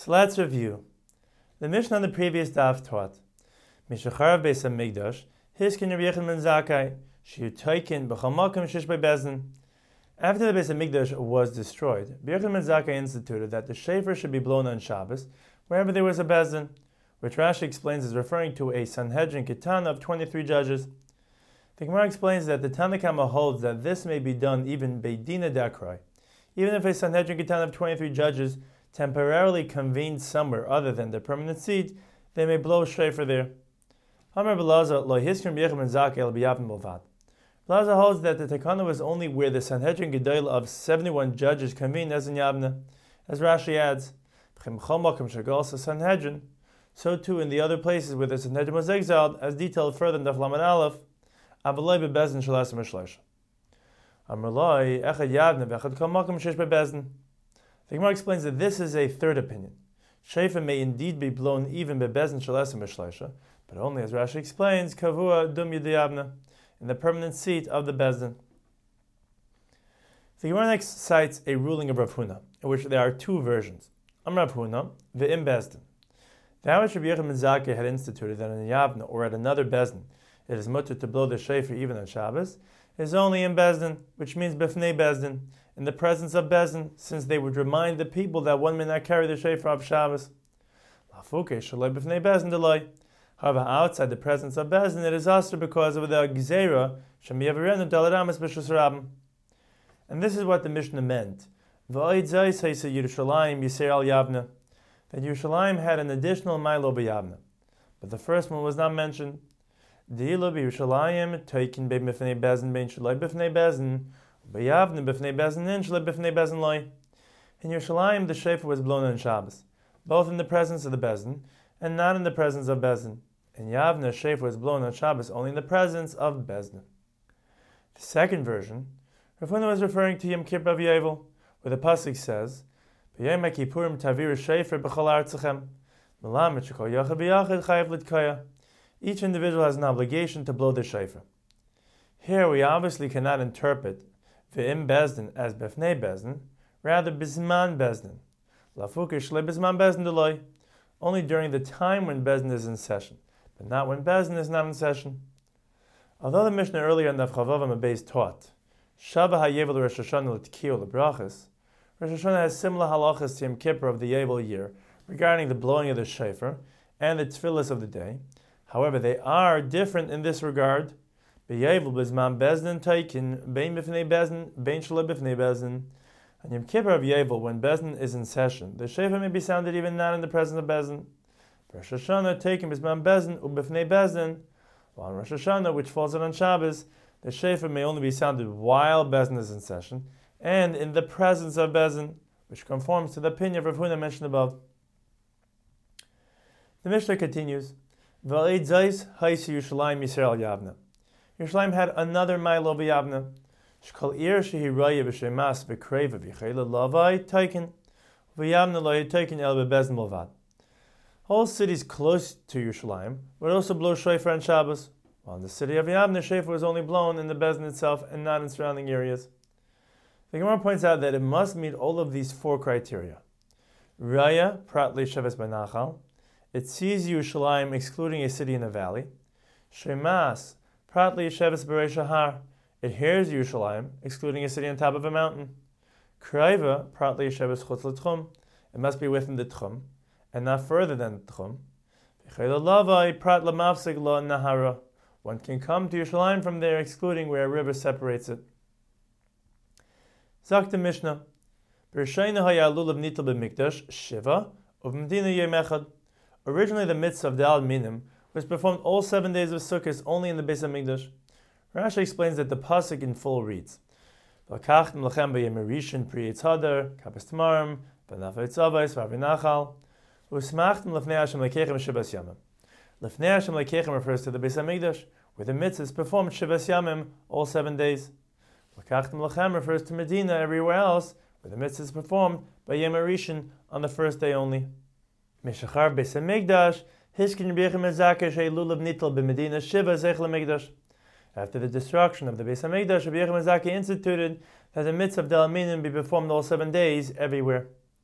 So let's review. The Mishnah on the previous daf taught, Mishacharav Beis HaMikdash, Hiskin Rabbi Yochanan ben Zakkai, Shiu Toikin B'chol Makom Shish Bei Bezdin. After the Beis HaMikdash was destroyed, Rabbi Yochanan ben Zakkai instituted that the shofar should be blown on Shabbos wherever there was a Bezdin, which Rashi explains is referring to a Sanhedrin Ketana of 23 judges. The Gemara explains that the Tanna Kama holds that this may be done even Beidina Dakroi, even if a Sanhedrin Ketana of 23 judges temporarily convened somewhere other than the permanent seat, they may blow shofar there. Amar Belaza lo hiskrim Yochanan ben Zakkai el b'yavne bilvad. Belaza holds that the takana was only where the Sanhedrin Gedolah of 71 judges convened as in Yavne. As Rashi adds, Sanhedrin, so too in the other places where the Sanhedrin was exiled, as detailed further in Daf Lamed Aleph, Avaloi bebezdin shalasim mishleisha. Amrloi echad Yavne v'echad kol makom shesh bebezdin. The Gemara explains that this is a third opinion. Shofar may indeed be blown even bebezdin shalasim mishleisha, but only, as Rashi explains, kavua dum yidiyavne, in the permanent seat of the bezdin. The Gemara next cites a ruling of Rav Huna, in which there are two versions. Rav Huna, ve'im bezdin. That which Rabbi Yochanan ben Zakkai had instituted that in Yavne or at another bezdin it is mutter to blow the shofar even on Shabbos, is only in bezdin, which means b'fnei bezdin, in the presence of bezdin, since they would remind the people that one may not carry the shofar of Shabbos. Lafuke shaloi b'fnei bezdin deloi. However, outside the presence of bezdin, it is also because of the gzeira shemiyavirenu dalaramas b'shus rabim. And this is what the Mishnah meant. V'oid zayis haisa Yerushalayim yiser al Yavne, that Yerushalayim had an additional milo b'Yavne, but the first one was not mentioned. D'ilo b'Yerushalayim toikin b'mifnei bezdin bein shaloi b'fnei bezdin b'Yavne b'fnei bezdin in shaloi b'fnei bezdin loi. In Yerushalayim, the shofar was blown on Shabbos, both in the presence of the bezdin and not in the presence of bezdin. In Yavne, shofar was blown on Shabbos only in the presence of bezdin. The second version, Rav Huna was referring to Yom Kippur of Yovel, where the pasuk says, "B'yom HaKippurim taviru shofar b'chol artzachem, melamed shekol yachad v'yachad chayav l'tkaya." Each individual has an obligation to blow the shofar. Here we obviously cannot interpret v'im bezdin as b'fnei bezdin, rather bisman bezdin. Lafukish le bisman bezdin deloi, only during the time when bezdin is in session, but not when bezdin is not in session. Although the Mishnah earlier in the Chavav Beis taught Shabbat HaYevel Rosh Hashanah l'Tkiyu l'Brachas, Rosh Hashanah has similar halachas to Yom Kippur of the Yovel year regarding the blowing of the shofar and the tefillas of the day. However, they are different in this regard. B'Yovel b'zman bezdin taikin bein b'fnei bezdin bein shaloi b'fnei bezdin. On Yom Kippur of Yovel, when bezdin is in session, the shofar may be sounded even not in the presence of bezdin. Rosh Hashanah taken b'zman bezdin u'b'fnei bezdin. While on Rosh Hashanah, which falls on Shabbos, the shofar may only be sounded while bezdin is in session and in the presence of bezdin, which conforms to the opinion of Rav Huna mentioned above. The Mishnah continues, V'aleid zayis haisi Yerushalayim Yisrael Yavne. Yerushalayim had another milo b'Yavne. Shkol ir shehi raya b'shemas v'kreva v'chayla lavai taikin v'Yavne lo taikin el b'bezdin milvad. All cities close to Yerushalayim would also blow shofar on Shabbos, while in the city of Yavne, shofar was only blown in the bezdin itself and not in surrounding areas. The Gemara points out that it must meet all of these four criteria. Raya, prat le'sheves b'nachal, it sees Yerushalayim excluding a city in a valley. Shemas, prat le'sheves b'reish har, it hears Yerushalayim excluding a city on top of a mountain. Kraiva, prat le'sheves chutz l'tchum, it must be within the tchum and not further than the tchum. V'chayla lavai, prat lamafsig lo nahara, one can come to Yerushalayim from there, excluding where a river separates it. Zak the Mishnah, B'rishayna haya lulav nitel b'mikdash shiva uv'mdina yom echad. Originally, the mitzvah of Dal Minim was performed all 7 days of Sukkot only in the Beis HaMikdash. Rashi explains that the pasuk in full reads, "V'akachtem lechem b'yom rishon pri eitz hadar kapes tamarim v'naf eitz avos v'avinachal u'smachtem lefnei Hashem lekechem shivas yamim." Lefnei Hashem lekechem refers to the Beis HaMikdash, where the mitzvah is performed shivas yamim all 7 days. V'akachtem lechem refers to Medina everywhere else, where the mitzvah is performed by Yom Rishon on the first day only. Mishachar Beis HaMikdash, Hiskin Rabbi Yochanan ben Zakkai shei lulav nitel b'Medina shiva zeich lemikdash. After the destruction of the Beis HaMikdash, Rabbi Yochanan ben Zakkai instituted that the mitzvah of Dal Minim be performed all 7 days everywhere.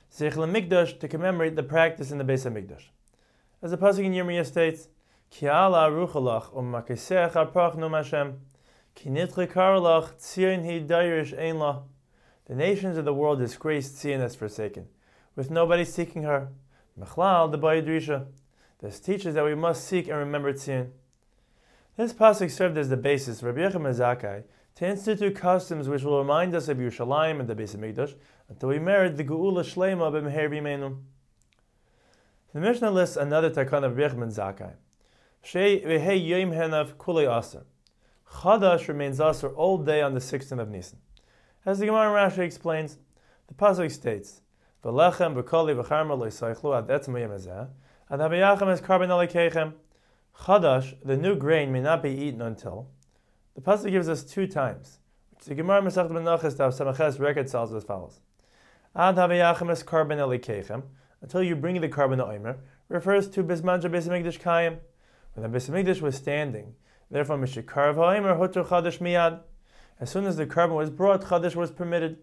Zeich LeMikdash, to commemorate the practice in the Beis HaMikdash. As the pasuk in Yirmiyah states, Ki ala aruchalach u'makesech arprach nom Hashem, Ki nitche karlach tzion hi dairish ein la. The nations of the world disgraced Tzion as forsaken, with nobody seeking her. Mechlal the Bayadrisha. This teaches that we must seek and remember Tzion. This pasuk served as the basis for Rabbi Yochanan ben Zakkai to institute customs which will remind us of Yerushalayim and the Beis HaMikdash until we merit the Geula Shleima b'Meher B'Imenu. The Mishnah lists another takana of Rabbi Yochanan ben Zakkai. Shei v'hei yom henav kulei aser. Chadash remains aser all day on the 16th of Nisan. As the Gemara Rashi explains, the pasuk states, "V'lechem v'koli v'charma lo yisaychlu ad etzem yom hazeh, ad habayachem es karban alikechem." Chadash, the new grain, may not be eaten until. The pasuk gives us two times, which the Gemara Masechet Menachos Daf Samaches reconciles as follows: Ad habayachem es karban alikechem, until you bring the karban omer, refers to bisman Beis HaMikdash kayim, when the Beis HaMikdash was standing. Therefore, mishikarv ha'omer hutur chadash miyad. As soon as the carbon was brought, Chadash was permitted.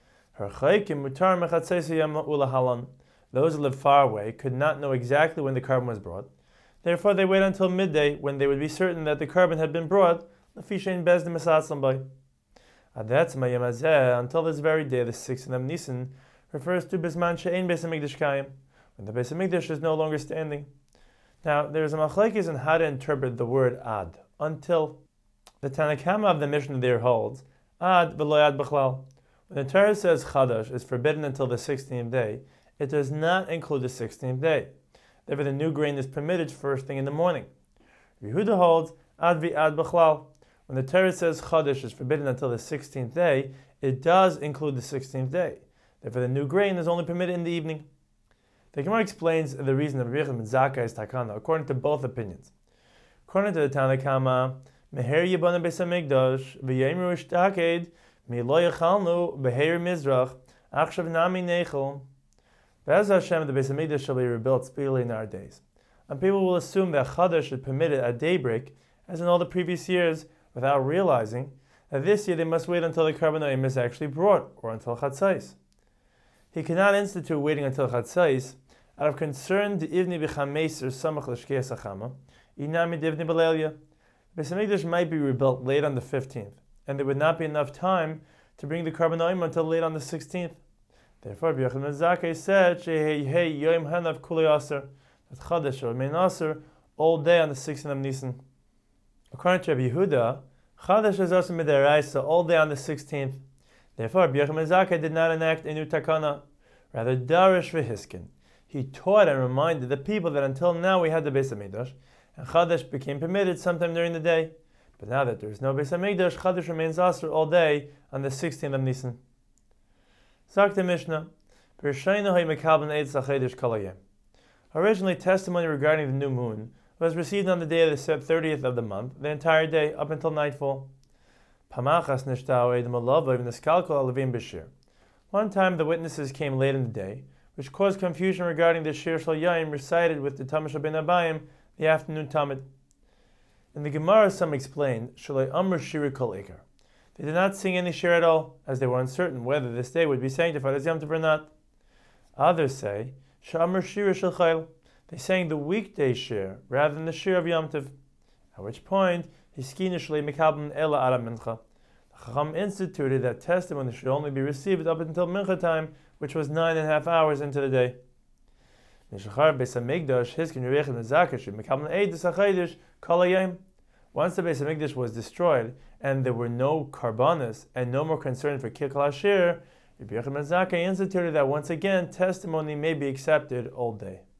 Those who live far away could not know exactly when the carbon was brought. Therefore, they wait until midday, when they would be certain that the carbon had been brought. Until this very day, the 16th of Nisan, refers to Bisman She'ein Beis HaMikdash Kayim, when the Beis HaMikdash is no longer standing. Now, there is a machlekes in how to interpret the word ad, until. The Tanakama of the Mishnah there holds, Ad v'lo ad b'chlal. When the Torah says Chadash is forbidden until the 16th day, it does not include the 16th day. Therefore, the new grain is permitted first thing in the morning. Yehuda holds, Ad v'ad b'chlal. When the Torah says Chadash is forbidden until the 16th day, it does include the 16th day. Therefore, the new grain is only permitted in the evening. The Gemara explains the reason of Rabbi Yochanan ben Zakkai's takana according to both opinions. According to the Tanakama, Meher Yibana Beis HaMikdash v'yemru ishtaked mi lo yachalnu beher mizrach achshav nami nechel. Be'ez Hashem, the Beis HaMikdash shall be rebuilt speedily in our days. And people will assume that Chadash is permitted at daybreak, as in all the previous years, without realizing that this year they must wait until the Karban Omer is actually brought, or until Chatzais. He cannot institute waiting until Chatzais out of concern to Ivni b'chameis or Samach l'shkei Sachama, inami divni b'leilya. Beis HaMikdash might be rebuilt late on the 15th, and there would not be enough time to bring the Karban Omer until late on the 16th. Therefore, Rabbi Yochanan ben Zakkai said, "Shehei yom hanav kulei aser," that Chadash will remain aser all day on the 16th of Nisan. According to Rabbi Yehuda, Chadash is aser midaraisa all day on the 16th. Therefore, Rabbi Yochanan ben Zakkai did not enact a new takana, rather darish v'hiskin. He taught and reminded the people that until now we had the Beis HaMikdash, and Chadash became permitted sometime during the day. But now that there is no Beis HaMikdash, Chadash remains aser all day on the 16th of Nisan. Zakta Mishnah, originally, testimony regarding the new moon was received on the day of the 30th of the month, the entire day, up until nightfall. One time the witnesses came late in the day, which caused confusion regarding the Shir Shal Yaim recited with the Tamash Ben Abayim, the afternoon Tamid. In the Gemara, some explained, Shalai Amr Shiri Kol Ikar. They did not sing any shir at all, as they were uncertain whether this day would be sanctified as Yom Tov or not. Others say, Shamar Shir Shel Chayil. They sang the weekday shir rather than the shir of Yom Tov. At which point, Hiskina Shalei Mekabim Ela Ara Mincha. The Chacham instituted that testimony should only be received up until Mincha time, which was 9.5 hours into the day. Mishachar Beis HaMikdash Hiskin Yerech and Zakash Mekabim Eid Desachaydish Kol Hayom. Once the Beis HaMikdash was destroyed, and there were no karbanas and no more concern for Kikal Hashir, Rabbi Yochanan ben Zakkai instituted that once again testimony may be accepted all day.